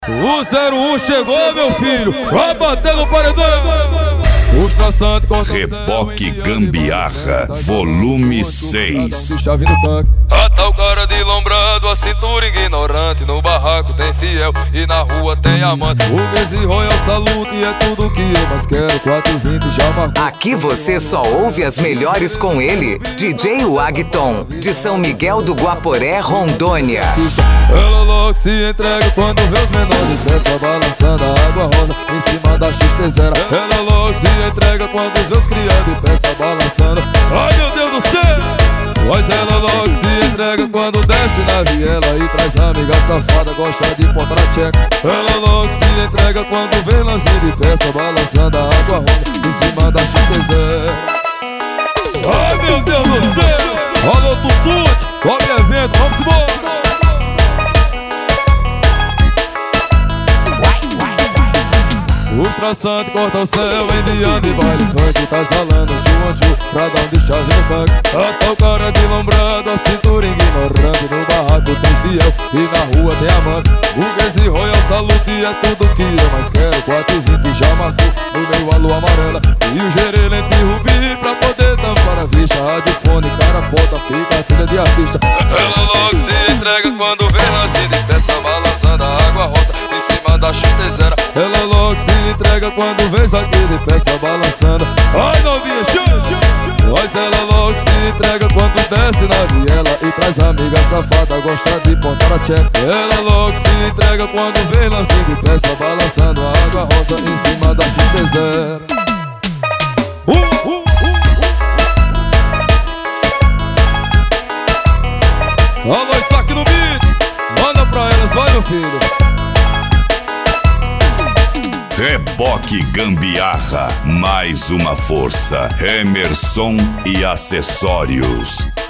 O 01 chegou, meu filho, vai bater no paredão. Os traçantes cortam Reboque Gambiarra, volume 6. Ata o cara de lombrado, a cintura ignorante. No barraco tem fiel e na rua tem amante. O Gezi Royal Salute é tudo que eu mais quero. 420 já marcou. Aqui você só ouve as melhores com ele, DJ Wagton, de São Miguel do Guaporé, Rondônia. Ela logo se entrega quando vê os menores de festa balançando a água rosa em cima da XT0. Ela logo se entrega quando vê os criados de festa balançando. Ai meu Deus do céu! Mas ela logo se entrega quando desce na viela e traz amiga safada, gosta de botar a tcheca. Ela logo se entrega quando vê lance de festa balançando a água rosa em cima da XT0. Ai meu Deus do céu! Alô Tutute, cobre evento, vamos embora! Os traçantes cortam o céu, enviando e baile funk. Tá exalando tchu-tchu pra dar de chave no funk. Ata o cara de lombrado, a cintura ignorante. No barraco tem fiel e na rua tem amante. O Gezi Royal Salute é tudo que eu mais quero. 420 já marcou, no meio a lua amarela e o gerelente rubi pra poder tampar a vista. Radiofone, cara foda, fica filha de artista. Ela logo se entrega quando vê lance de peça balançando a água rosa em cima da XT0. Ela logo se entrega quando vê isso aqui de peça balançando. Ai novinha, mas ela logo se entrega quando desce na viela e traz amiga safada, gosta de botar a tcheca. Ela logo se entrega quando vê lance de peça balançando a água rosa em cima da XT0. Alô, isso aqui no beat, manda pra elas, vai meu filho. Reboque Gambiarra, mais uma força. Emerson e acessórios.